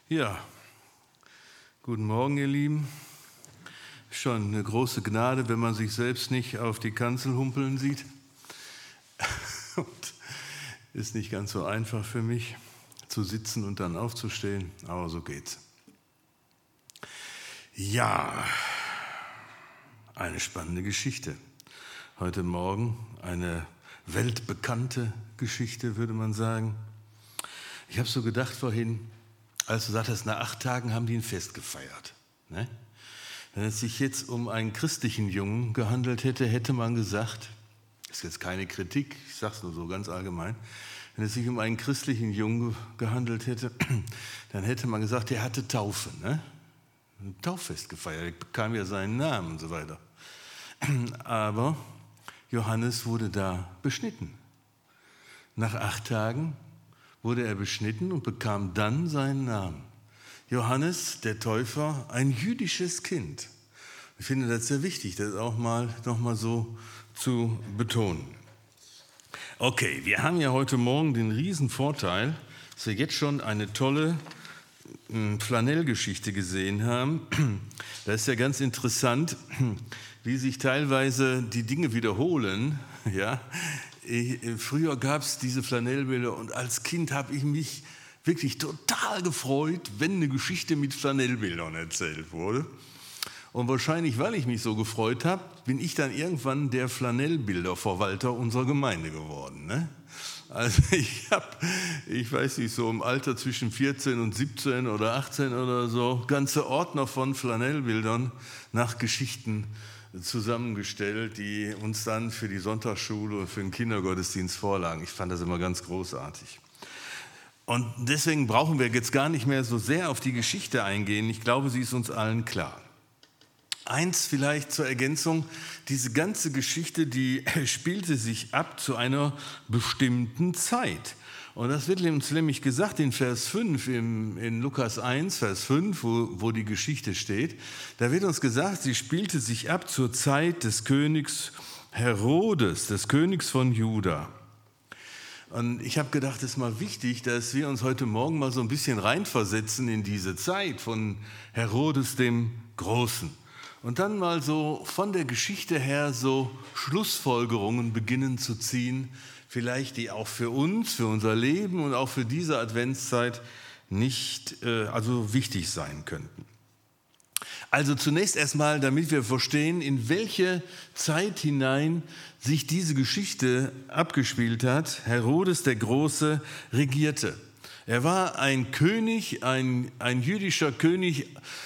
Ja, guten Morgen, ihr Lieben. Schon eine große Gnade, wenn man sich selbst nicht auf die Kanzel humpeln sieht. Und ist nicht ganz so einfach für mich, zu sitzen und dann aufzustehen, aber so geht's. Ja, eine spannende Geschichte. Heute Morgen eine weltbekannte Geschichte, würde man sagen. Ich habe so gedacht vorhin, als du sagtest, nach 8 Tagen haben die ein Fest gefeiert. Ne? Wenn es sich jetzt um einen christlichen Jungen gehandelt hätte, hätte man gesagt, das ist jetzt keine Kritik, ich sage es nur so ganz allgemein, wenn es sich um einen christlichen Jungen gehandelt hätte, dann hätte man gesagt, der hatte Taufe, ne? Ein Tauffest gefeiert, er bekam ja seinen Namen und so weiter. Aber Johannes wurde da beschnitten. Nach 8 Tagen wurde er beschnitten und bekam dann seinen Namen. Johannes, der Täufer, ein jüdisches Kind. Ich finde das sehr wichtig, das auch noch mal so zu betonen. Okay, wir haben ja heute Morgen den riesen Vorteil, dass wir jetzt schon eine tolle Flanellgeschichte gesehen haben. Das ist ja ganz interessant, wie sich teilweise die Dinge wiederholen. Ja? Früher gab es diese Flanellbilder und als Kind habe ich mich wirklich total gefreut, wenn eine Geschichte mit Flanellbildern erzählt wurde. Und wahrscheinlich, weil ich mich so gefreut habe, bin ich dann irgendwann der Flanellbilderverwalter unserer Gemeinde geworden. Ne? Also ich weiß nicht, so im Alter zwischen 14 und 17 oder 18 oder so, ganze Ordner von Flanellbildern nach Geschichten zusammengestellt, die uns dann für die Sonntagsschule und für den Kindergottesdienst vorlagen. Ich fand das immer ganz großartig. Und deswegen brauchen wir jetzt gar nicht mehr so sehr auf die Geschichte eingehen. Ich glaube, sie ist uns allen klar. Eins vielleicht zur Ergänzung, diese ganze Geschichte, die spielte sich ab zu einer bestimmten Zeit. Und das wird uns nämlich gesagt in Vers 5, in Lukas 1, Vers 5, wo die Geschichte steht. Da wird uns gesagt, sie spielte sich ab zur Zeit des Königs Herodes, des Königs von Juda. Und ich habe gedacht, es ist mal wichtig, dass wir uns heute Morgen mal so ein bisschen reinversetzen in diese Zeit von Herodes dem Großen. Und dann mal so von der Geschichte her so Schlussfolgerungen beginnen zu ziehen, vielleicht die auch für uns, für unser Leben und auch für diese Adventszeit nicht wichtig sein könnten. Also zunächst erstmal, damit wir verstehen, in welche Zeit hinein sich diese Geschichte abgespielt hat. Herodes der Große regierte. Er war ein König, ein jüdischer König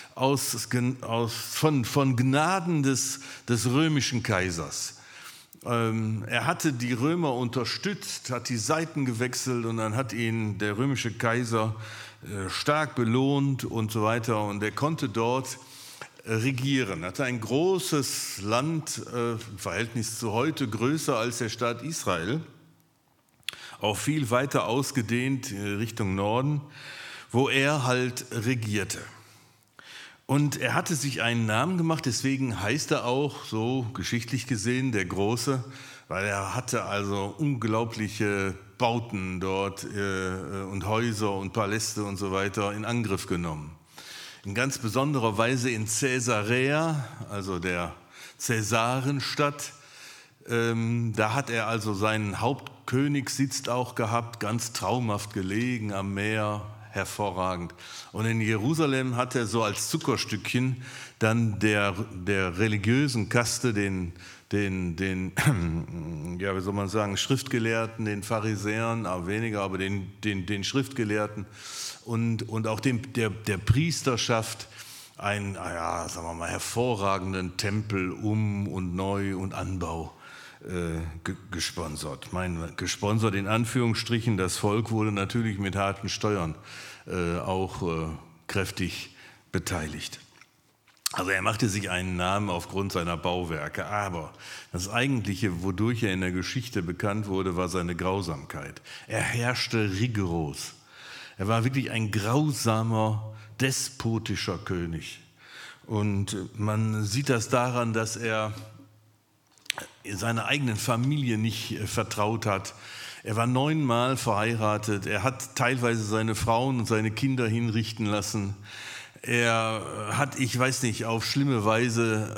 von Gnaden des römischen Kaisers. Er hatte die Römer unterstützt, hat die Seiten gewechselt und dann hat ihn der römische Kaiser stark belohnt und so weiter. Und er konnte dort regieren. Er hatte ein großes Land, im Verhältnis zu heute größer als der Staat Israel, auch viel weiter ausgedehnt Richtung Norden, wo er halt regierte. Und er hatte sich einen Namen gemacht, deswegen heißt er auch so geschichtlich gesehen der Große, weil er hatte also unglaubliche Bauten dort und Häuser und Paläste und so weiter in Angriff genommen. In ganz besonderer Weise in Caesarea, also der Cäsarenstadt, da hat er also seinen Hauptkönigssitz auch gehabt, ganz traumhaft gelegen am Meer, hervorragend. Und in Jerusalem hat er so als Zuckerstückchen dann der religiösen Kaste, den wie soll man sagen, Schriftgelehrten, den Pharisäern, aber weniger, aber den Schriftgelehrten und auch der Priesterschaft einen, sagen wir mal, hervorragenden Tempel und Neu- und Anbau gesponsert. Gesponsert in Anführungsstrichen, das Volk wurde natürlich mit harten Steuern auch kräftig beteiligt. Also er machte sich einen Namen aufgrund seiner Bauwerke, aber das Eigentliche, wodurch er in der Geschichte bekannt wurde, war seine Grausamkeit. Er herrschte rigoros. Er war wirklich ein grausamer, despotischer König. Und man sieht das daran, dass er seiner eigenen Familie nicht vertraut hat. Er war 9-mal verheiratet. Er hat teilweise seine Frauen und seine Kinder hinrichten lassen. Er hat, ich weiß nicht, auf schlimme Weise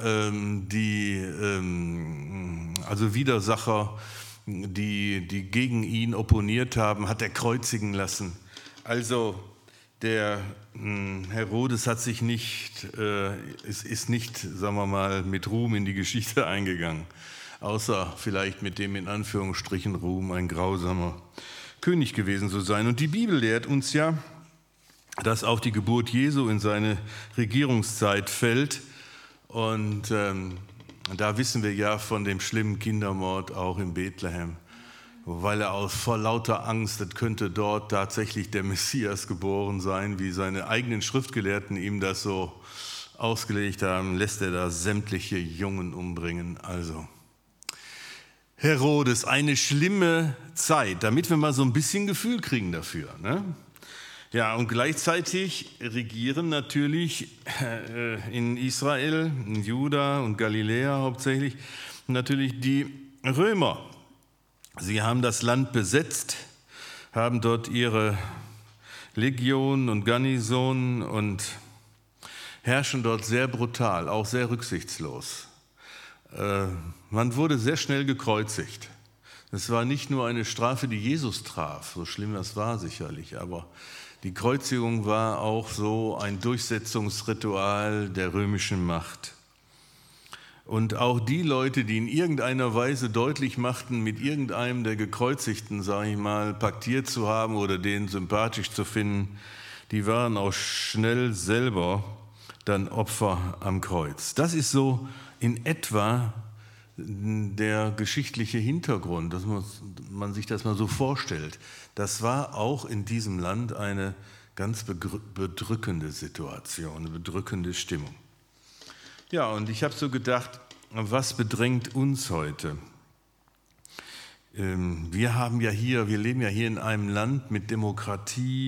also Widersacher, die gegen ihn opponiert haben, hat er kreuzigen lassen. Also der Herodes hat sich ist nicht, sagen wir mal, mit Ruhm in die Geschichte eingegangen, außer vielleicht mit dem in Anführungsstrichen Ruhm, ein grausamer König gewesen zu sein. Und die Bibel lehrt uns ja, dass auch die Geburt Jesu in seine Regierungszeit fällt. Und da wissen wir ja von dem schlimmen Kindermord auch in Bethlehem, weil er vor lauter Angst, das könnte dort tatsächlich der Messias geboren sein, wie seine eigenen Schriftgelehrten ihm das so ausgelegt haben, lässt er da sämtliche Jungen umbringen. Also Herodes, eine schlimme Zeit, damit wir mal so ein bisschen Gefühl kriegen dafür, ne? Ja, und gleichzeitig regieren natürlich in Israel, in Juda und Galiläa hauptsächlich, natürlich die Römer. Sie haben das Land besetzt, haben dort ihre Legionen und Garnisonen und herrschen dort sehr brutal, auch sehr rücksichtslos. Man wurde sehr schnell gekreuzigt. Es war nicht nur eine Strafe, die Jesus traf, so schlimm das war sicherlich, aber die Kreuzigung war auch so ein Durchsetzungsritual der römischen Macht. Und auch die Leute, die in irgendeiner Weise deutlich machten, mit irgendeinem der Gekreuzigten, sage ich mal, paktiert zu haben oder den sympathisch zu finden, die waren auch schnell selber dann Opfer am Kreuz. Das ist so in etwa der geschichtliche Hintergrund, dass man sich das mal so vorstellt. Das war auch in diesem Land eine ganz bedrückende Situation, eine bedrückende Stimmung. Ja, und ich habe so gedacht, was bedrängt uns heute? Wir leben ja hier in einem Land mit Demokratie,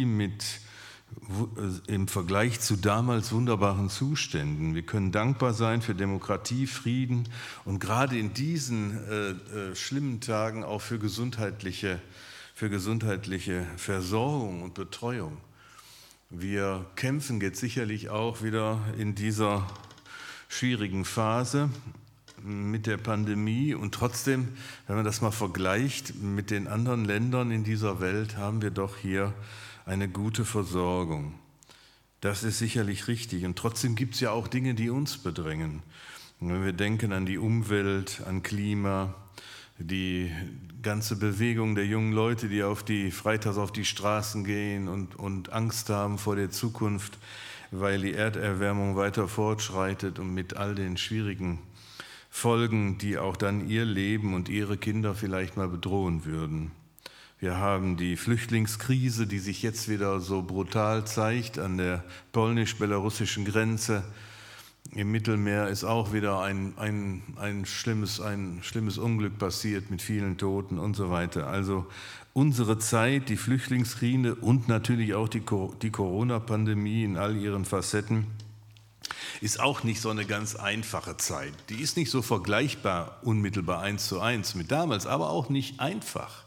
im Vergleich zu damals wunderbaren Zuständen. Wir können dankbar sein für Demokratie, Frieden und gerade in diesen schlimmen Tagen auch für gesundheitliche Versorgung und Betreuung. Wir kämpfen jetzt sicherlich auch wieder in dieser schwierigen Phase mit der Pandemie und trotzdem, wenn man das mal vergleicht mit den anderen Ländern in dieser Welt, haben wir doch hier eine gute Versorgung. Das ist sicherlich richtig. Und trotzdem gibt es ja auch Dinge, die uns bedrängen. Und wenn wir denken an die Umwelt, an Klima, die ganze Bewegung der jungen Leute, die freitags auf die Straßen gehen und Angst haben vor der Zukunft, weil die Erderwärmung weiter fortschreitet und mit all den schwierigen Folgen, die auch dann ihr Leben und ihre Kinder vielleicht mal bedrohen würden. Wir haben die Flüchtlingskrise, die sich jetzt wieder so brutal zeigt an der polnisch-belarussischen Grenze. Im Mittelmeer ist auch wieder ein schlimmes Unglück passiert mit vielen Toten und so weiter. Also unsere Zeit, die Flüchtlingskrise und natürlich auch die Corona-Pandemie in all ihren Facetten, ist auch nicht so eine ganz einfache Zeit. Die ist nicht so vergleichbar, unmittelbar 1:1 mit damals, aber auch nicht einfach.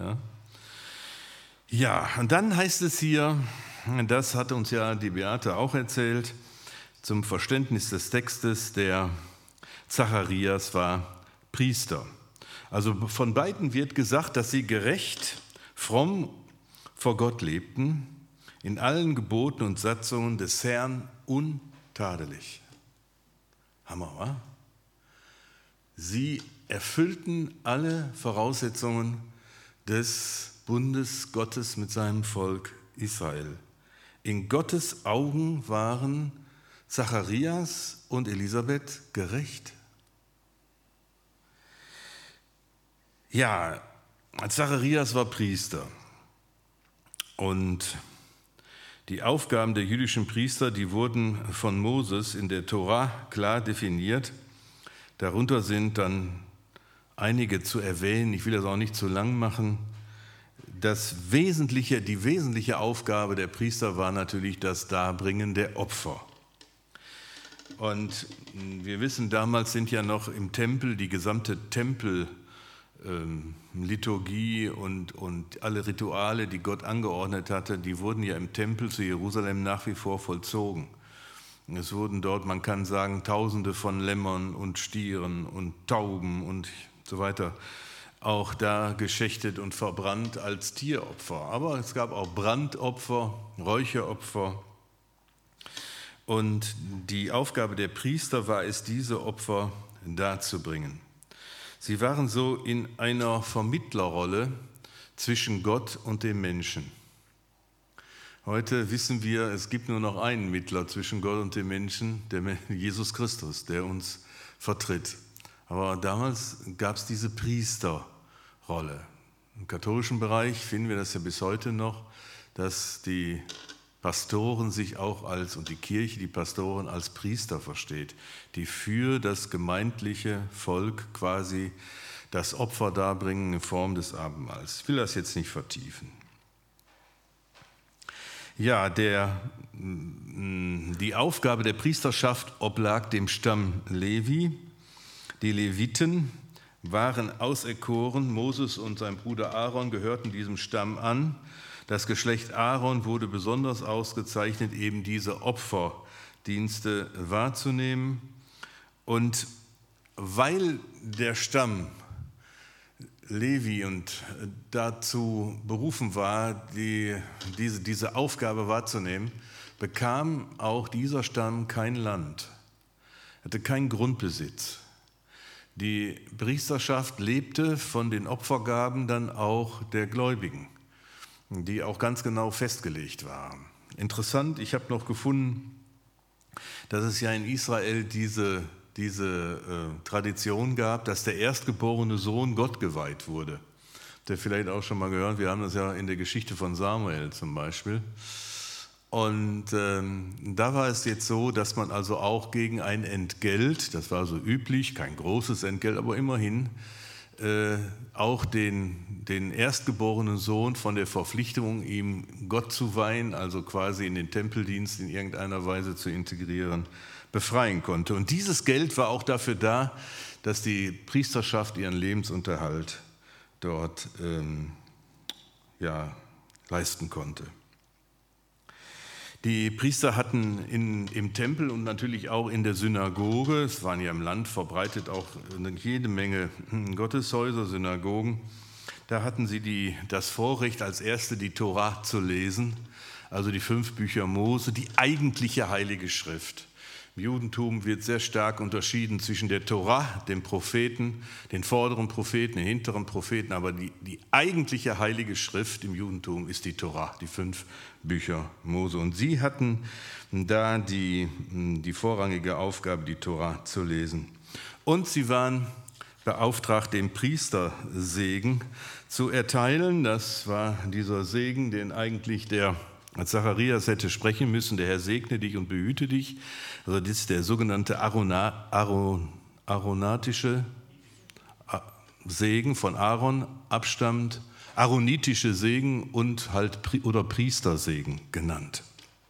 Ja, und dann heißt es hier, das hat uns ja die Beate auch erzählt, zum Verständnis des Textes, der Zacharias war Priester. Also von beiden wird gesagt, dass sie gerecht, fromm vor Gott lebten, in allen Geboten und Satzungen des Herrn untadelig. Hammer, wa? Sie erfüllten alle Voraussetzungen des Bundes Gottes mit seinem Volk Israel. In Gottes Augen waren Zacharias und Elisabeth gerecht. Ja, Zacharias war Priester und die Aufgaben der jüdischen Priester, die wurden von Moses in der Tora klar definiert. Darunter sind dann einige zu erwähnen, ich will das auch nicht zu lang machen. Die wesentliche Aufgabe der Priester war natürlich das Darbringen der Opfer. Und wir wissen, damals sind ja noch im Tempel die gesamte Liturgie und alle Rituale, die Gott angeordnet hatte, die wurden ja im Tempel zu Jerusalem nach wie vor vollzogen. Es wurden dort, man kann sagen, Tausende von Lämmern und Stieren und Tauben und so weiter auch da geschächtet und verbrannt als Tieropfer. Aber es gab auch Brandopfer, Räucheropfer. Und die Aufgabe der Priester war es, diese Opfer darzubringen. Sie waren so in einer Vermittlerrolle zwischen Gott und dem Menschen. Heute wissen wir, es gibt nur noch einen Mittler zwischen Gott und dem Menschen, Jesus Christus, der uns vertritt. Aber damals gab es diese Priesterrolle. Im katholischen Bereich finden wir das ja bis heute noch, dass die Pastoren sich auch und die Kirche die Pastoren als Priester versteht, die für das gemeindliche Volk quasi das Opfer darbringen in Form des Abendmahls. Ich will das jetzt nicht vertiefen. Ja, die Aufgabe der Priesterschaft oblag dem Stamm Levi. Die Leviten waren auserkoren, Moses und sein Bruder Aaron gehörten diesem Stamm an. Das Geschlecht Aaron wurde besonders ausgezeichnet, eben diese Opferdienste wahrzunehmen. Und weil der Stamm Levi und dazu berufen war, diese Aufgabe wahrzunehmen, bekam auch dieser Stamm kein Land, hatte keinen Grundbesitz. Die Priesterschaft lebte von den Opfergaben dann auch der Gläubigen, die auch ganz genau festgelegt waren. Interessant, ich habe noch gefunden, dass es ja in Israel diese Tradition gab, dass der erstgeborene Sohn Gott geweiht wurde. Habt ihr vielleicht auch schon mal gehört, wir haben das ja in der Geschichte von Samuel zum Beispiel. Und da war es jetzt so, dass man also auch gegen ein Entgelt, das war so üblich, kein großes Entgelt, aber immerhin, auch den erstgeborenen Sohn von der Verpflichtung, ihm Gott zu weihen, also quasi in den Tempeldienst in irgendeiner Weise zu integrieren, befreien konnte. Und dieses Geld war auch dafür da, dass die Priesterschaft ihren Lebensunterhalt dort leisten konnte. Die Priester hatten im Tempel und natürlich auch in der Synagoge, es waren ja im Land verbreitet auch jede Menge Gotteshäuser, Synagogen, da hatten sie das Vorrecht, als Erste die Tora zu lesen, also die 5 Bücher Mose, die eigentliche Heilige Schrift. Im Judentum wird sehr stark unterschieden zwischen der Tora, dem Propheten, den vorderen Propheten, den hinteren Propheten, aber die eigentliche Heilige Schrift im Judentum ist die Tora, die 5 Bücher Mose. Und sie hatten da die vorrangige Aufgabe, die Tora zu lesen. Und sie waren beauftragt, den Priestersegen zu erteilen. Das war dieser Segen, den eigentlich als Zacharias hätte sprechen müssen, der Herr segne dich und behüte dich. Also das ist der sogenannte aaronatische Segen von Aaron abstammt, aaronitische Segen und oder Priestersegen genannt.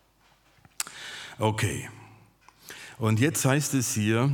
Okay, und jetzt heißt es hier,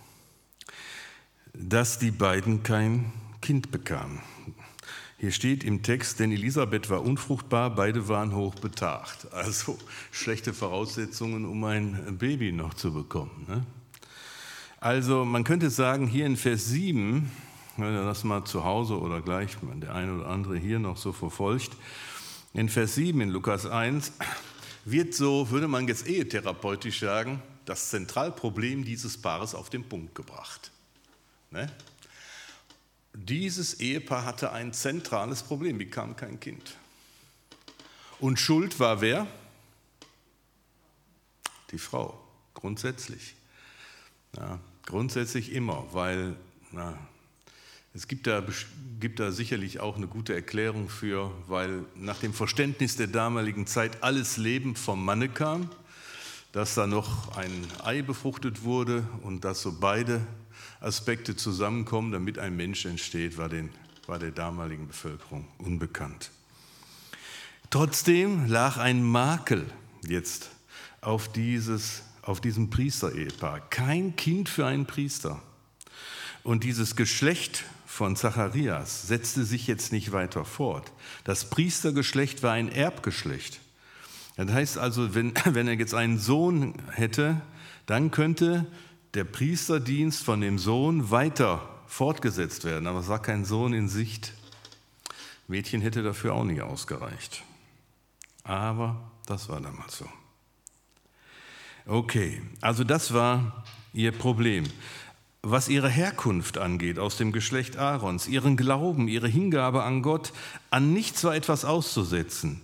dass die beiden kein Kind bekamen. Hier steht im Text, denn Elisabeth war unfruchtbar, beide waren hochbetagt. Also schlechte Voraussetzungen, um ein Baby noch zu bekommen. Ne? Also man könnte sagen, hier in Vers 7, wenn ihr das mal zu Hause oder gleich der eine oder andere hier noch so verfolgt, in Vers 7 in Lukas 1 wird so, würde man jetzt ehetherapeutisch sagen, das Zentralproblem dieses Paares auf den Punkt gebracht. Ne? Dieses Ehepaar hatte ein zentrales Problem, bekam kein Kind. Und schuld war wer? Die Frau, grundsätzlich. Ja, grundsätzlich immer, weil es gibt da sicherlich auch eine gute Erklärung für, weil nach dem Verständnis der damaligen Zeit alles Leben vom Manne kam, dass da noch ein Ei befruchtet wurde und dass so beide Aspekte zusammenkommen, damit ein Mensch entsteht, war der damaligen Bevölkerung unbekannt. Trotzdem lag ein Makel jetzt auf diesem Priesterehepaar. Kein Kind für einen Priester. Und dieses Geschlecht von Zacharias setzte sich jetzt nicht weiter fort. Das Priestergeschlecht war ein Erbgeschlecht. Das heißt also, wenn er jetzt einen Sohn hätte, dann könnte der Priesterdienst von dem Sohn weiter fortgesetzt werden. Aber es war kein Sohn in Sicht. Mädchen hätte dafür auch nicht ausgereicht. Aber das war damals so. Okay, also das war ihr Problem. Was ihre Herkunft angeht, aus dem Geschlecht Aarons, ihren Glauben, ihre Hingabe an Gott, an nichts war etwas auszusetzen.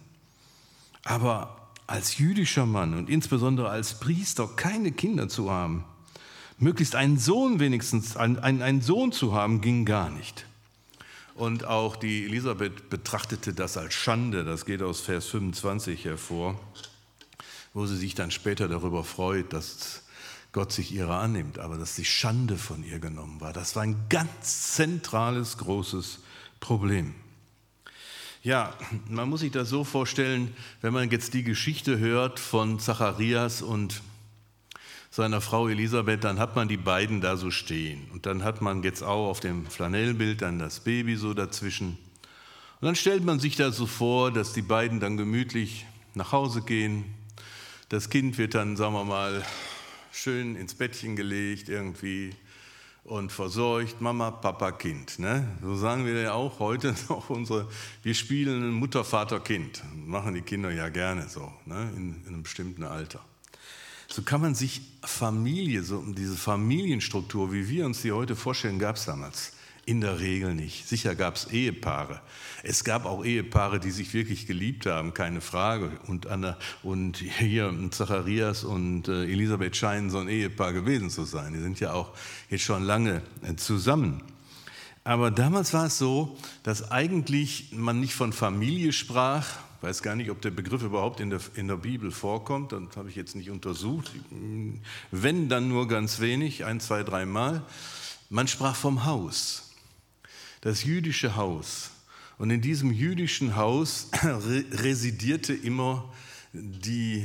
Aber als jüdischer Mann und insbesondere als Priester keine Kinder zu haben, möglichst einen Sohn wenigstens, einen Sohn zu haben, ging gar nicht. Und auch die Elisabeth betrachtete das als Schande, das geht aus Vers 25 hervor, wo sie sich dann später darüber freut, dass Gott sich ihrer annimmt, aber dass die Schande von ihr genommen war. Das war ein ganz zentrales, großes Problem. Ja, man muss sich das so vorstellen, wenn man jetzt die Geschichte hört von Zacharias und seiner Frau Elisabeth, dann hat man die beiden da so stehen. Und dann hat man jetzt auch auf dem Flanellbild dann das Baby so dazwischen. Und dann stellt man sich da so vor, dass die beiden dann gemütlich nach Hause gehen. Das Kind wird dann, sagen wir mal, schön ins Bettchen gelegt irgendwie und versorgt, Mama, Papa, Kind. Ne? So sagen wir ja auch heute noch wir spielen Mutter, Vater, Kind. Machen die Kinder ja gerne so, ne? in einem bestimmten Alter. So kann man sich Familie, so diese Familienstruktur, wie wir uns die heute vorstellen, gab es damals in der Regel nicht. Sicher gab es Ehepaare. Es gab auch Ehepaare, die sich wirklich geliebt haben, keine Frage. Und hier Zacharias und Elisabeth scheinen so ein Ehepaar gewesen zu sein. Die sind ja auch jetzt schon lange zusammen. Aber damals war es so, dass eigentlich man nicht von Familie sprach. Ich weiß gar nicht, ob der Begriff überhaupt in der Bibel vorkommt. Das habe ich jetzt nicht untersucht. Wenn, dann nur ganz wenig, 1, 2, 3 Mal. Man sprach vom Haus. Das jüdische Haus. Und in diesem jüdischen Haus residierte immer die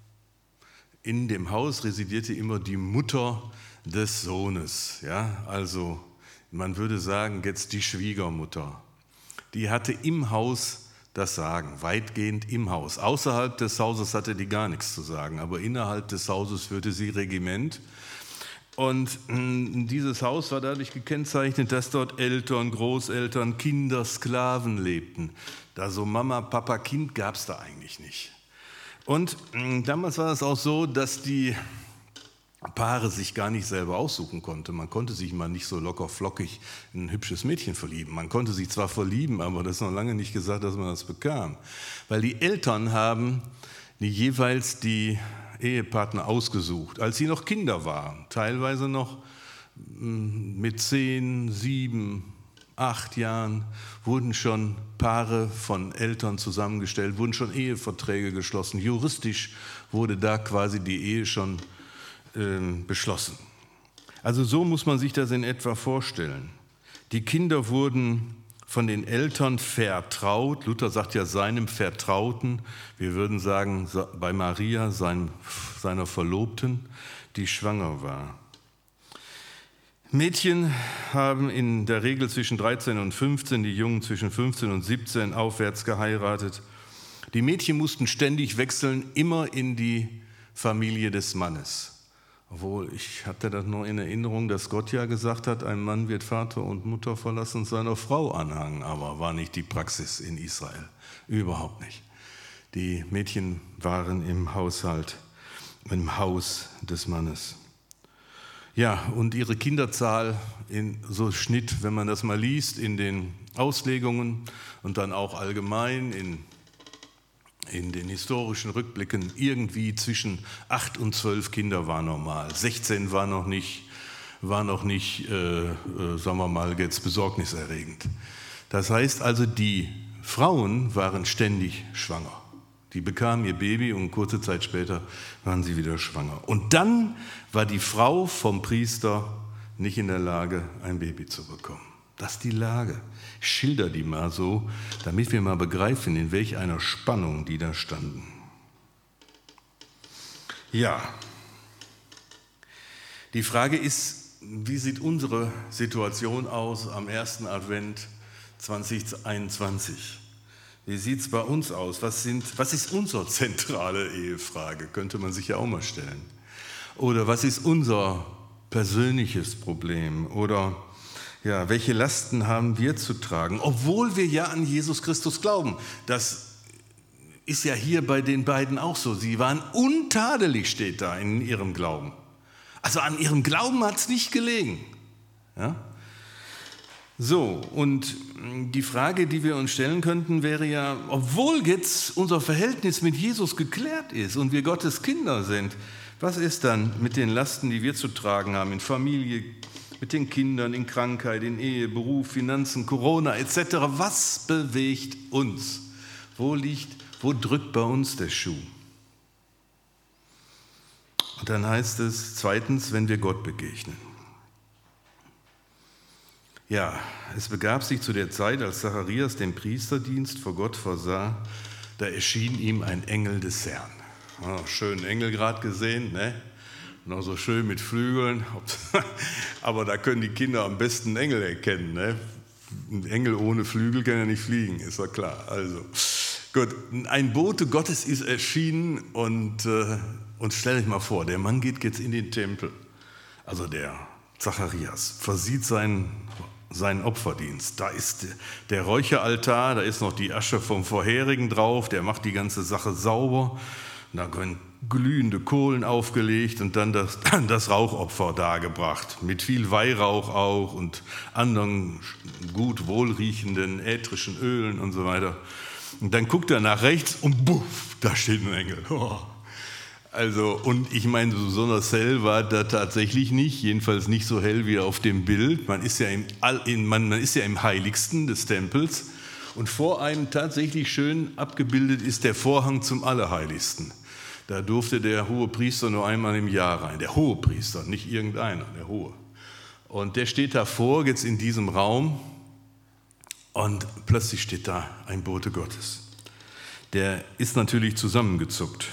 Mutter des Sohnes. Ja, also man würde sagen, jetzt die Schwiegermutter. Die hatte im Haus das Sagen, weitgehend im Haus. Außerhalb des Hauses hatte die gar nichts zu sagen, aber innerhalb des Hauses führte sie Regiment. Und dieses Haus war dadurch gekennzeichnet, dass dort Eltern, Großeltern, Kinder, Sklaven lebten. Da so Mama, Papa, Kind gab es da eigentlich nicht. Und damals war es auch so, dass die Paare sich gar nicht selber aussuchen konnten. Man konnte sich mal nicht so locker flockig in ein hübsches Mädchen verlieben. Man konnte sich zwar verlieben, aber das ist noch lange nicht gesagt, dass man das bekam. Weil die Eltern haben jeweils die Ehepartner ausgesucht, als sie noch Kinder waren, teilweise noch mit 10, 7, 8 Jahren wurden schon Paare von Eltern zusammengestellt, wurden schon Eheverträge geschlossen. Juristisch wurde da quasi die Ehe schon beschlossen. Also so muss man sich das in etwa vorstellen. Die Kinder wurden von den Eltern vertraut. Luther sagt ja seinem Vertrauten. Wir würden sagen bei Maria, seiner Verlobten, die schwanger war. Mädchen haben in der Regel zwischen 13 und 15, die Jungen zwischen 15 und 17 aufwärts geheiratet. Die Mädchen mussten ständig wechseln, immer in die Familie des Mannes. Obwohl, ich hatte das noch in Erinnerung, dass Gott ja gesagt hat, ein Mann wird Vater und Mutter verlassen und seiner Frau anhangen, aber war nicht die Praxis in Israel, überhaupt nicht. Die Mädchen waren im Haus des Mannes. Ja, und ihre Kinderzahl in so Schnitt, wenn man das mal liest, in den Auslegungen und dann auch allgemein in den historischen Rückblicken, irgendwie zwischen 8 und 12 Kinder war normal. 16 war noch nicht, sagen wir mal, jetzt besorgniserregend. Das heißt also, die Frauen waren ständig schwanger. Die bekamen ihr Baby und kurze Zeit später waren sie wieder schwanger. Und dann war die Frau vom Priester nicht in der Lage, ein Baby zu bekommen. Das ist die Lage. Ich schilder die mal so, damit wir mal begreifen, in welch einer Spannung die da standen. Ja, die Frage ist, wie sieht unsere Situation aus am ersten Advent 2021? Wie sieht es bei uns aus? Was ist unsere zentrale Ehefrage? Könnte man sich ja auch mal stellen. Oder was ist unser persönliches Problem? Oder ja, welche Lasten haben wir zu tragen? Obwohl wir ja an Jesus Christus glauben. Das ist ja hier bei den beiden auch so. Sie waren untadelig, steht da in ihrem Glauben. Also an ihrem Glauben hat es nicht gelegen. Ja? So, und die Frage, die wir uns stellen könnten, wäre ja, obwohl jetzt unser Verhältnis mit Jesus geklärt ist und wir Gottes Kinder sind, was ist dann mit den Lasten, die wir zu tragen haben in Familie, mit den Kindern, in Krankheit, in Ehe, Beruf, Finanzen, Corona etc.? Was bewegt uns? Wo drückt bei uns der Schuh? Und dann heißt es zweitens, wenn wir Gott begegnen. Ja, es begab sich zu der Zeit, als Zacharias den Priesterdienst vor Gott versah, da erschien ihm ein Engel des Herrn. Oh, schönen Engel gerade gesehen, ne? Noch so schön mit Flügeln. Aber da können die Kinder am besten einen Engel erkennen, ne? Ein Engel ohne Flügel kann ja nicht fliegen, ist ja klar. Also, gut, ein Bote Gottes ist erschienen und stell euch mal vor, der Mann geht jetzt in den Tempel, also der Zacharias, versieht seinen Opferdienst. Da ist der Räucheraltar, da ist noch die Asche vom vorherigen drauf, der macht die ganze Sache sauber. Da können glühende Kohlen aufgelegt und dann das Rauchopfer dargebracht, mit viel Weihrauch auch und anderen gut wohlriechenden ätherischen Ölen und so weiter. Und dann guckt er nach rechts und buff, da steht ein Engel. Oh. Also, und ich meine, so besonders hell war da tatsächlich nicht, jedenfalls nicht so hell wie auf dem Bild. Man ist ja im Heiligsten des Tempels und vor einem tatsächlich schön abgebildet ist der Vorhang zum Allerheiligsten. Da durfte der Hohepriester nur einmal im Jahr rein. Der Hohepriester, nicht irgendeiner, der Hohe. Und der steht davor, jetzt in diesem Raum, und plötzlich steht da ein Bote Gottes. Der ist natürlich zusammengezuckt.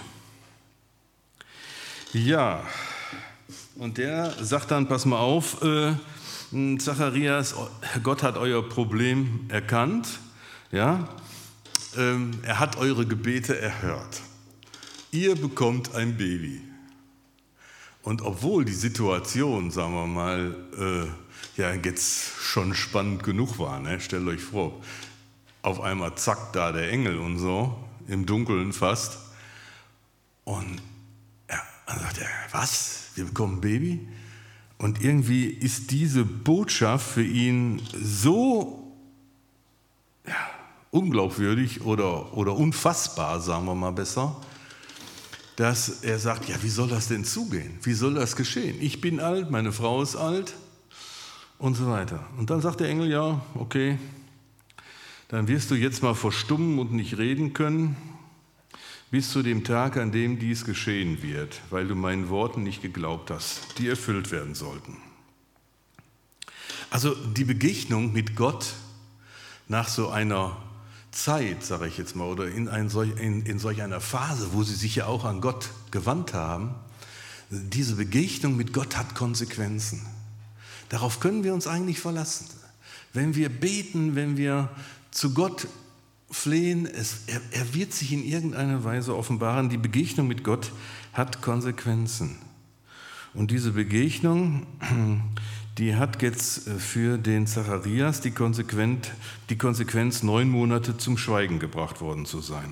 Ja, und der sagt dann, pass mal auf, Zacharias, Gott hat euer Problem erkannt, ja, er hat eure Gebete erhört. Ihr bekommt ein Baby. Und obwohl die Situation, sagen wir mal, jetzt schon spannend genug war, ne? Stellt euch vor, auf einmal zack, da der Engel und so, im Dunkeln fast. Und dann sagt er, was? Wir bekommen ein Baby? Und irgendwie ist diese Botschaft für ihn so unglaubwürdig oder unfassbar, sagen wir mal besser, dass er sagt, ja, wie soll das denn zugehen? Wie soll das geschehen? Ich bin alt, meine Frau ist alt und so weiter. Und dann sagt der Engel, ja, okay, dann wirst du jetzt mal verstummen und nicht reden können, bis zu dem Tag, an dem dies geschehen wird, weil du meinen Worten nicht geglaubt hast, die erfüllt werden sollten. Also die Begegnung mit Gott nach so einer Zeit, sage ich jetzt mal, oder in solch einer Phase, wo sie sich ja auch an Gott gewandt haben, diese Begegnung mit Gott hat Konsequenzen. Darauf können wir uns eigentlich verlassen. Wenn wir beten, wenn wir zu Gott flehen, er wird sich in irgendeiner Weise offenbaren. Die Begegnung mit Gott hat Konsequenzen. Und diese Begegnung, die hat jetzt für den Zacharias die Konsequenz, 9 Monate zum Schweigen gebracht worden zu sein.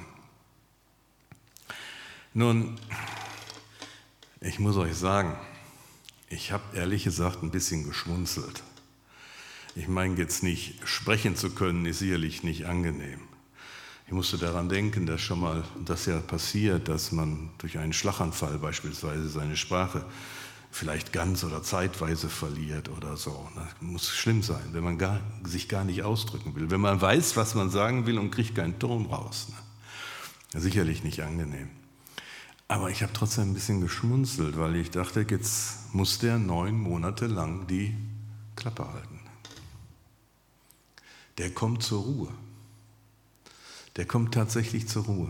Nun, ich muss euch sagen, ich habe ehrlich gesagt ein bisschen geschmunzelt. Ich meine jetzt nicht, sprechen zu können ist sicherlich nicht angenehm. Ich musste daran denken, dass schon mal das ja passiert, dass man durch einen Schlaganfall beispielsweise seine Sprache vielleicht ganz oder zeitweise verliert oder so. Das muss schlimm sein, wenn man sich gar nicht ausdrücken will. Wenn man weiß, was man sagen will und kriegt keinen Ton raus. Sicherlich nicht angenehm. Aber ich habe trotzdem ein bisschen geschmunzelt, weil ich dachte, jetzt muss der 9 Monate lang die Klappe halten. Der kommt zur Ruhe. Der kommt tatsächlich zur Ruhe.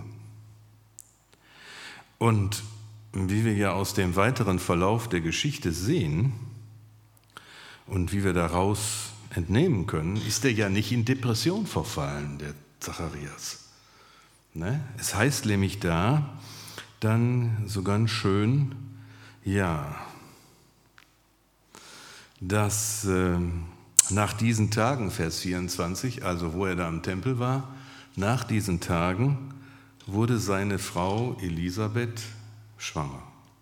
Und wie wir ja aus dem weiteren Verlauf der Geschichte sehen, und wie wir daraus entnehmen können, ist er ja nicht in Depression verfallen, der Zacharias. Ne? Es heißt nämlich da dann so ganz schön, ja, dass nach diesen Tagen, Vers 24, also wo er da im Tempel war, nach diesen Tagen wurde seine Frau Elisabeth schwanger.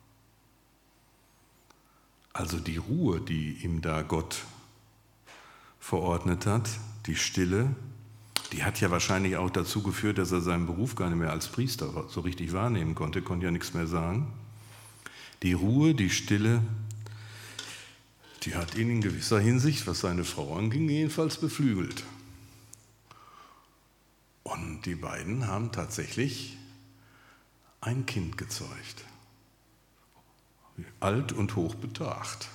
Also die Ruhe, die ihm da Gott verordnet hat, die Stille, die hat ja wahrscheinlich auch dazu geführt, dass er seinen Beruf gar nicht mehr als Priester so richtig wahrnehmen konnte ja nichts mehr sagen. Die Ruhe, die Stille, die hat ihn in gewisser Hinsicht, was seine Frau anging, jedenfalls beflügelt. Und die beiden haben tatsächlich ein Kind gezeugt. Alt und hoch betagt.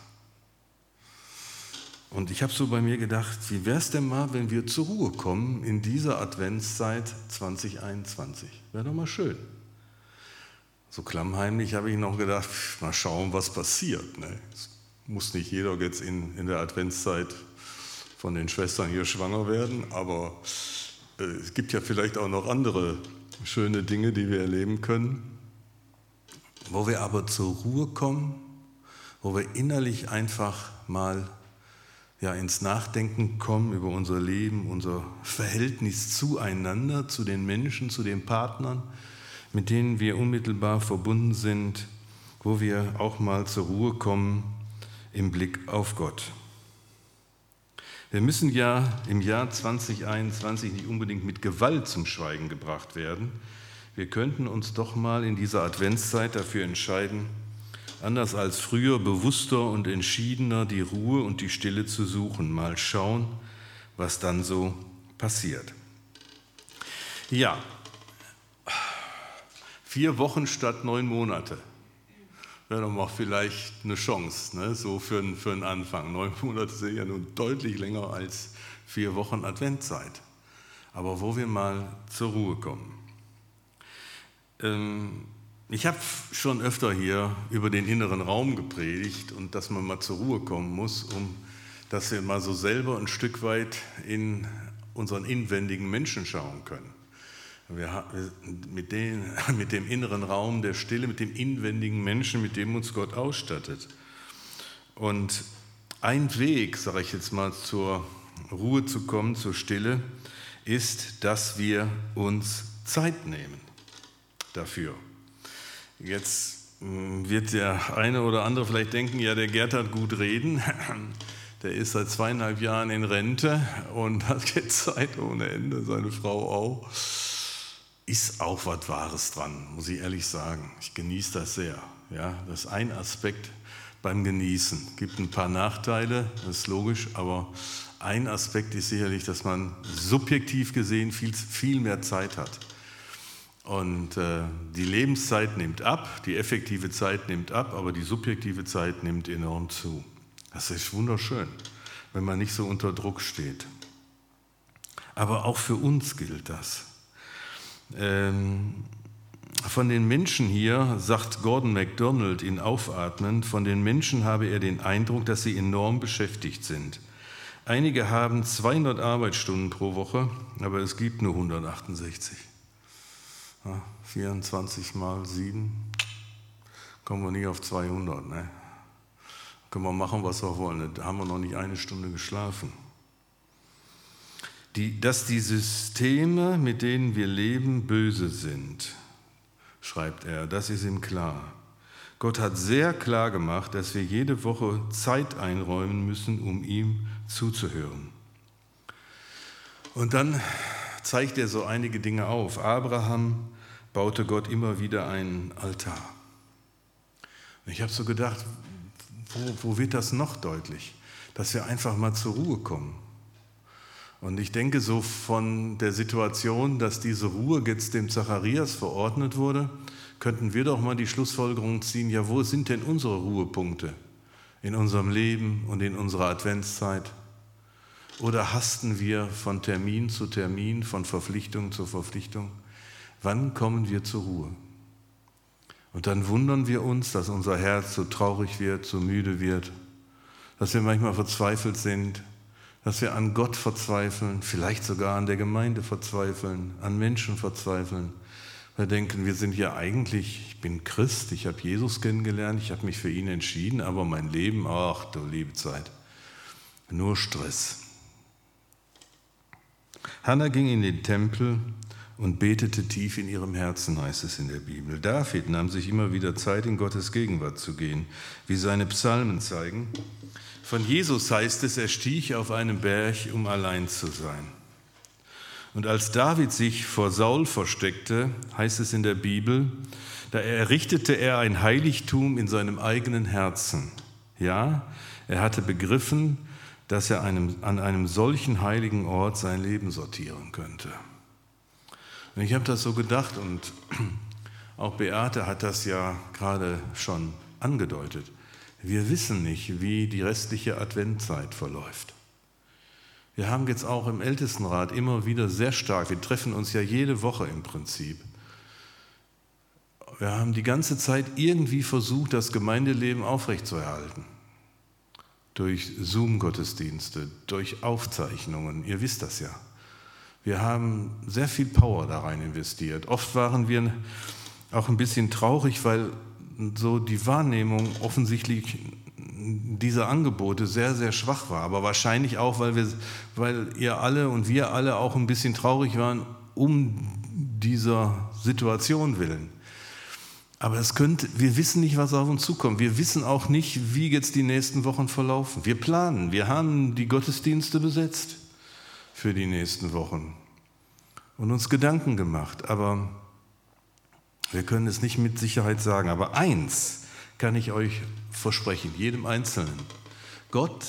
Und ich habe so bei mir gedacht, wie wäre es denn mal, wenn wir zur Ruhe kommen in dieser Adventszeit 2021? Wäre doch mal schön. So klammheimlich habe ich noch gedacht, mal schauen, was passiert. Ne? Es muss nicht jeder jetzt in der Adventszeit von den Schwestern hier schwanger werden, aber es gibt ja vielleicht auch noch andere schöne Dinge, die wir erleben können, wo wir aber zur Ruhe kommen, wo wir innerlich einfach mal ins Nachdenken kommen über unser Leben, unser Verhältnis zueinander, zu den Menschen, zu den Partnern, mit denen wir unmittelbar verbunden sind, wo wir auch mal zur Ruhe kommen im Blick auf Gott. Wir müssen ja im Jahr 2021 nicht unbedingt mit Gewalt zum Schweigen gebracht werden. Wir könnten uns doch mal in dieser Adventszeit dafür entscheiden, anders als früher bewusster und entschiedener die Ruhe und die Stille zu suchen. Mal schauen, was dann so passiert. Ja, 4 Wochen statt 9 Monate. Wäre doch mal vielleicht eine Chance, ne? So für einen Anfang. 9 Monate sind ja nun deutlich länger als 4 Wochen Adventzeit. Aber wo wir mal zur Ruhe kommen. Ich habe schon öfter hier über den inneren Raum gepredigt und dass man mal zur Ruhe kommen muss, dass wir mal so selber ein Stück weit in unseren inwendigen Menschen schauen können. Mit dem inneren Raum der Stille, mit dem inwendigen Menschen, mit dem uns Gott ausstattet. Und ein Weg, sage ich jetzt mal, zur Ruhe zu kommen, zur Stille, ist, dass wir uns Zeit nehmen dafür. Jetzt wird der eine oder andere vielleicht denken, ja, der Gerd hat gut reden, der ist seit 2,5 Jahren in Rente und hat jetzt Zeit ohne Ende, seine Frau auch. Ist auch was Wahres dran, muss ich ehrlich sagen. Ich genieße das sehr. Ja, das ist ein Aspekt beim Genießen. Es gibt ein paar Nachteile, das ist logisch, aber ein Aspekt ist sicherlich, dass man subjektiv gesehen viel mehr Zeit hat. Und die Lebenszeit nimmt ab, die effektive Zeit nimmt ab, aber die subjektive Zeit nimmt enorm zu. Das ist wunderschön, wenn man nicht so unter Druck steht. Aber auch für uns gilt das. Von den Menschen hier, sagt Gordon MacDonald in Aufatmen, von den Menschen habe er den Eindruck, dass sie enorm beschäftigt sind. Einige haben 200 Arbeitsstunden pro Woche, aber es gibt nur 168. Ja, 24 mal 7, kommen wir nicht auf 200. Ne? Können wir machen, was wir wollen. Da haben wir noch nicht 1 Stunde geschlafen. Dass die Systeme, mit denen wir leben, böse sind, schreibt er, das ist ihm klar. Gott hat sehr klar gemacht, dass wir jede Woche Zeit einräumen müssen, um ihm zuzuhören. Und dann zeigt er so einige Dinge auf. Abraham baute Gott immer wieder einen Altar. Und ich habe so gedacht, wo wird das noch deutlich? Dass wir einfach mal zur Ruhe kommen. Und ich denke so von der Situation, dass diese Ruhe jetzt dem Zacharias verordnet wurde, könnten wir doch mal die Schlussfolgerung ziehen, ja, wo sind denn unsere Ruhepunkte in unserem Leben und in unserer Adventszeit? Oder hasten wir von Termin zu Termin, von Verpflichtung zu Verpflichtung? Wann kommen wir zur Ruhe? Und dann wundern wir uns, dass unser Herz so traurig wird, so müde wird, dass wir manchmal verzweifelt sind, dass wir an Gott verzweifeln, vielleicht sogar an der Gemeinde verzweifeln, an Menschen verzweifeln. Wir denken, wir sind ja eigentlich, ich bin Christ, ich habe Jesus kennengelernt, ich habe mich für ihn entschieden, aber mein Leben, ach du liebe Zeit, nur Stress. Hannah ging in den Tempel und betete tief in ihrem Herzen, heißt es in der Bibel. David nahm sich immer wieder Zeit, in Gottes Gegenwart zu gehen, wie seine Psalmen zeigen. Von Jesus heißt es, er stieg auf einen Berg, um allein zu sein. Und als David sich vor Saul versteckte, heißt es in der Bibel, da errichtete er ein Heiligtum in seinem eigenen Herzen. Ja, er hatte begriffen, dass er an einem solchen heiligen Ort sein Leben sortieren könnte. Und ich habe das so gedacht und auch Beate hat das ja gerade schon angedeutet. Wir wissen nicht, wie die restliche Adventzeit verläuft. Wir haben jetzt auch im Ältestenrat immer wieder sehr stark, wir treffen uns ja jede Woche im Prinzip. Wir haben die ganze Zeit irgendwie versucht, das Gemeindeleben aufrechtzuerhalten. Durch Zoom-Gottesdienste, durch Aufzeichnungen, ihr wisst das ja. Wir haben sehr viel Power da rein investiert. Oft waren wir auch ein bisschen traurig, weil so die Wahrnehmung offensichtlich dieser Angebote sehr, sehr schwach war. Aber wahrscheinlich auch, weil ihr alle und wir alle auch ein bisschen traurig waren um dieser Situation willen. Aber wir wissen nicht, was auf uns zukommt. Wir wissen auch nicht, wie jetzt die nächsten Wochen verlaufen. Wir planen, wir haben die Gottesdienste besetzt für die nächsten Wochen und uns Gedanken gemacht. Aber wir können es nicht mit Sicherheit sagen. Aber eins kann ich euch versprechen, jedem Einzelnen. Gott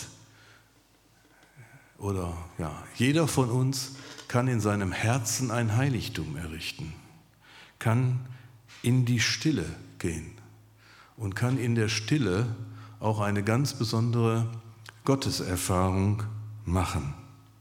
oder ja, jeder von uns kann in seinem Herzen ein Heiligtum errichten, kann in die Stille gehen und kann in der Stille auch eine ganz besondere Gotteserfahrung machen.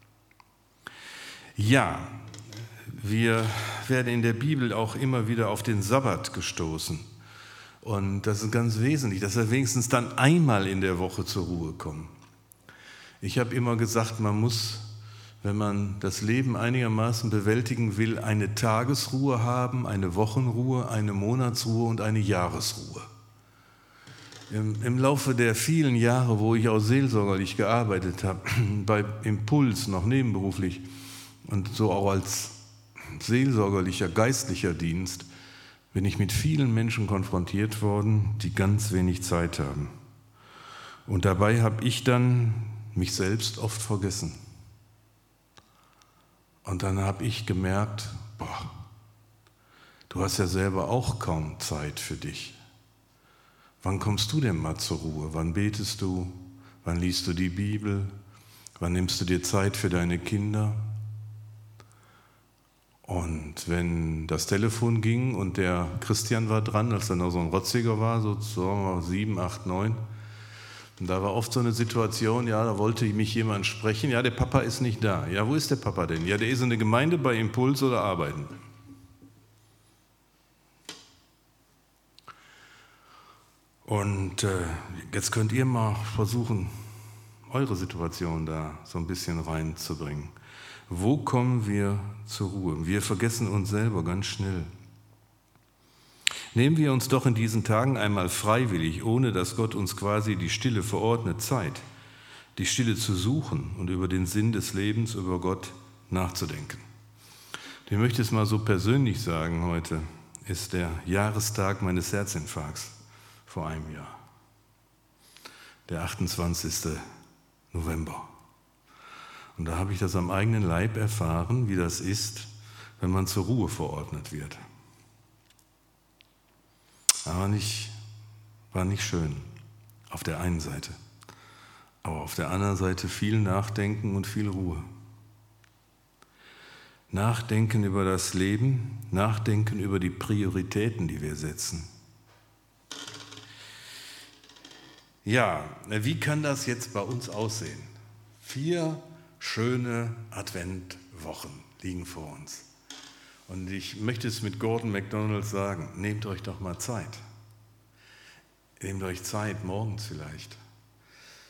Ja, wir werden in der Bibel auch immer wieder auf den Sabbat gestoßen. Und das ist ganz wesentlich, dass wir wenigstens dann einmal in der Woche zur Ruhe kommen. Ich habe immer gesagt, man muss, wenn man das Leben einigermaßen bewältigen will, eine Tagesruhe haben, eine Wochenruhe, eine Monatsruhe und eine Jahresruhe. Im Laufe der vielen Jahre, wo ich auch seelsorgerlich gearbeitet habe, bei Impuls noch nebenberuflich und so auch als seelsorgerlicher, geistlicher Dienst, bin ich mit vielen Menschen konfrontiert worden, die ganz wenig Zeit haben. Und dabei habe ich dann mich selbst oft vergessen. Und dann habe ich gemerkt, du hast ja selber auch kaum Zeit für dich. Wann kommst du denn mal zur Ruhe? Wann betest du? Wann liest du die Bibel? Wann nimmst du dir Zeit für deine Kinder? Und wenn das Telefon ging und der Christian war dran, als er noch so ein Rotziger war, so 7, 8, 9, und da war oft so eine Situation, ja, da wollte mich jemand sprechen, ja, der Papa ist nicht da. Ja, wo ist der Papa denn? Ja, der ist in der Gemeinde bei Impuls oder arbeiten. Und jetzt könnt ihr mal versuchen, eure Situation da so ein bisschen reinzubringen. Wo kommen wir zur Ruhe? Wir vergessen uns selber ganz schnell. Nehmen wir uns doch in diesen Tagen einmal freiwillig, ohne dass Gott uns quasi die Stille verordnet, Zeit, die Stille zu suchen und über den Sinn des Lebens, über Gott nachzudenken. Ich möchte es mal so persönlich sagen, heute ist der Jahrestag meines Herzinfarkts vor einem Jahr, der 28. November. Und da habe ich das am eigenen Leib erfahren, wie das ist, wenn man zur Ruhe verordnet wird. Aber war nicht schön, auf der einen Seite. Aber auf der anderen Seite viel Nachdenken und viel Ruhe. Nachdenken über das Leben, nachdenken über die Prioritäten, die wir setzen. Ja, wie kann das jetzt bei uns aussehen? 4 schöne Adventwochen liegen vor uns. Und ich möchte es mit Gordon MacDonald sagen, nehmt euch doch mal Zeit. Nehmt euch Zeit, morgens vielleicht.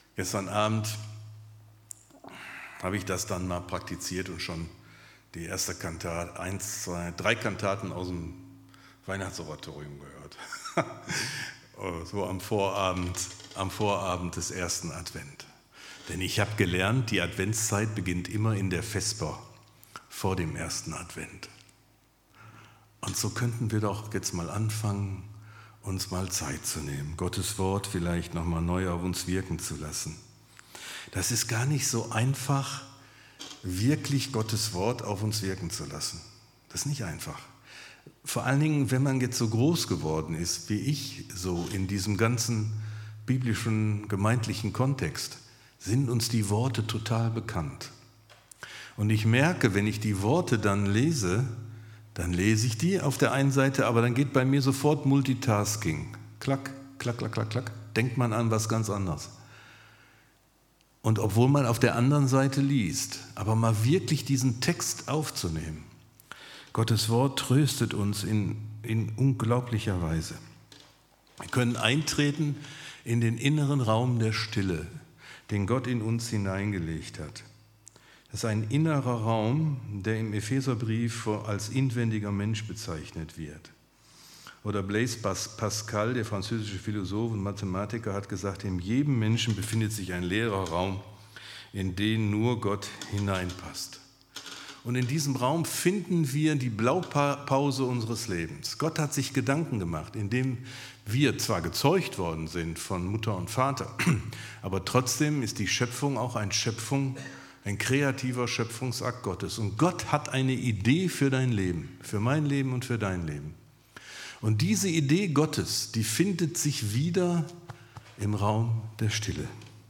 Gestern Abend habe ich das dann mal praktiziert und schon die erste Kantate, 1, 2, 3 Kantaten aus dem Weihnachtsoratorium gehört. So am Vorabend des ersten Advent. Denn ich habe gelernt, die Adventszeit beginnt immer in der Vesper vor dem ersten Advent. Und so könnten wir doch jetzt mal anfangen, uns mal Zeit zu nehmen, Gottes Wort vielleicht nochmal neu auf uns wirken zu lassen. Das ist gar nicht so einfach, wirklich Gottes Wort auf uns wirken zu lassen. Das ist nicht einfach. Vor allen Dingen, wenn man jetzt so groß geworden ist, wie ich, so in diesem ganzen biblischen, gemeindlichen Kontext, sind uns die Worte total bekannt. Und ich merke, wenn ich die Worte dann lese ich die auf der einen Seite, aber dann geht bei mir sofort Multitasking. Klack, klack, klack, klack, klack. Denkt man an was ganz anderes. Und obwohl man auf der anderen Seite liest, aber mal wirklich diesen Text aufzunehmen. Gottes Wort tröstet uns in unglaublicher Weise. Wir können eintreten in den inneren Raum der Stille, den Gott in uns hineingelegt hat. Das ist ein innerer Raum, der im Epheserbrief als inwendiger Mensch bezeichnet wird. Oder Blaise Pascal, der französische Philosoph und Mathematiker, hat gesagt, in jedem Menschen befindet sich ein leerer Raum, in den nur Gott hineinpasst. Und in diesem Raum finden wir die Blaupause unseres Lebens. Gott hat sich Gedanken gemacht, indem wir zwar gezeugt worden sind von Mutter und Vater, aber trotzdem ist die Schöpfung auch ein kreativer Schöpfungsakt Gottes. Und Gott hat eine Idee für dein Leben, für mein Leben und für dein Leben. Und diese Idee Gottes, die findet sich wieder im Raum der Stille.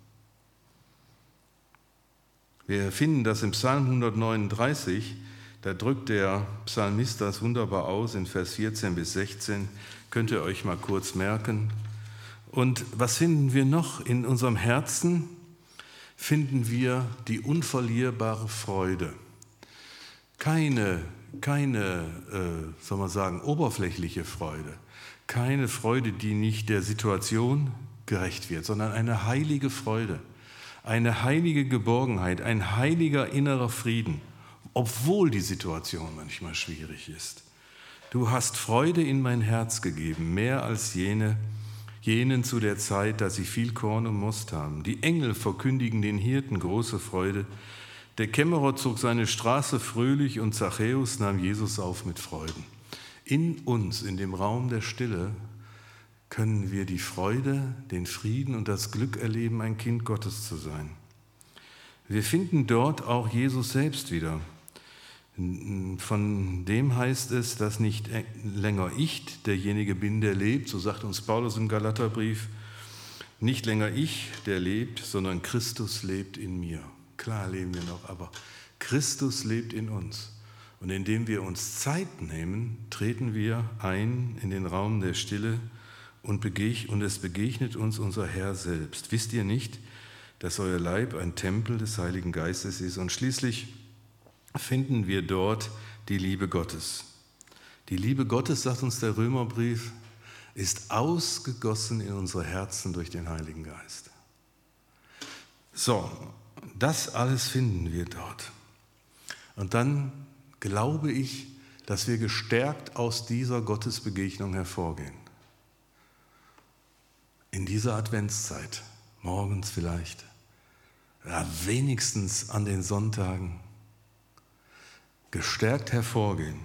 Wir finden das im Psalm 139, da drückt der Psalmist das wunderbar aus in Vers 14 bis 16, könnt ihr euch mal kurz merken. Und was finden wir noch? In unserem Herzen finden wir die unverlierbare Freude. Keine, soll man sagen, oberflächliche Freude. Keine Freude, die nicht der Situation gerecht wird, sondern eine heilige Freude. Eine heilige Geborgenheit, ein heiliger innerer Frieden, obwohl die Situation manchmal schwierig ist. Du hast Freude in mein Herz gegeben, mehr als jenen zu der Zeit, da sie viel Korn und Most haben. Die Engel verkündigen den Hirten große Freude. Der Kämmerer zog seine Straße fröhlich und Zachäus nahm Jesus auf mit Freuden. In uns, in dem Raum der Stille, können wir die Freude, den Frieden und das Glück erleben, ein Kind Gottes zu sein. Wir finden dort auch Jesus selbst wieder. Von dem heißt es, dass nicht länger ich derjenige bin, der lebt, so sagt uns Paulus im Galaterbrief, nicht länger ich, der lebt, sondern Christus lebt in mir. Klar leben wir noch, aber Christus lebt in uns. Und indem wir uns Zeit nehmen, treten wir ein in den Raum der Stille und es begegnet uns unser Herr selbst. Wisst ihr nicht, dass euer Leib ein Tempel des Heiligen Geistes ist? Und schließlich finden wir dort die Liebe Gottes. Die Liebe Gottes, sagt uns der Römerbrief, ist ausgegossen in unsere Herzen durch den Heiligen Geist. So, das alles finden wir dort. Und dann glaube ich, dass wir gestärkt aus dieser Gottesbegegnung hervorgehen. In dieser Adventszeit, morgens vielleicht, ja, wenigstens an den Sonntagen, gestärkt hervorgehen.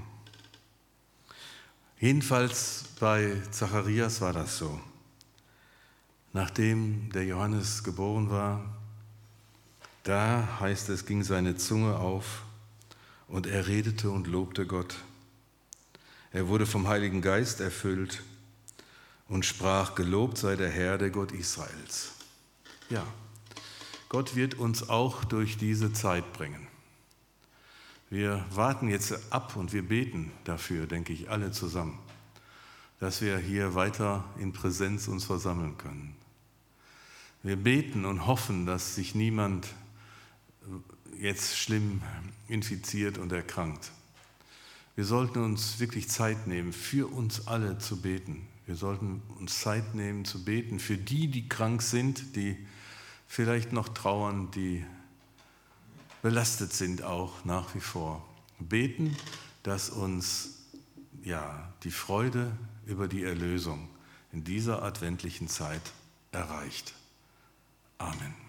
Jedenfalls bei Zacharias war das so. Nachdem der Johannes geboren war, da heißt es, ging seine Zunge auf und er redete und lobte Gott. Er wurde vom Heiligen Geist erfüllt und sprach, gelobt sei der Herr, der Gott Israels. Ja, Gott wird uns auch durch diese Zeit bringen. Wir warten jetzt ab und wir beten dafür, denke ich, alle zusammen, dass wir hier weiter in Präsenz uns versammeln können. Wir beten und hoffen, dass sich niemand jetzt schlimm infiziert und erkrankt. Wir sollten uns wirklich Zeit nehmen, für uns alle zu beten. Wir sollten uns Zeit nehmen zu beten für die, die krank sind, die vielleicht noch trauern, die belastet sind auch nach wie vor. Beten, dass uns die Freude über die Erlösung in dieser adventlichen Zeit erreicht. Amen.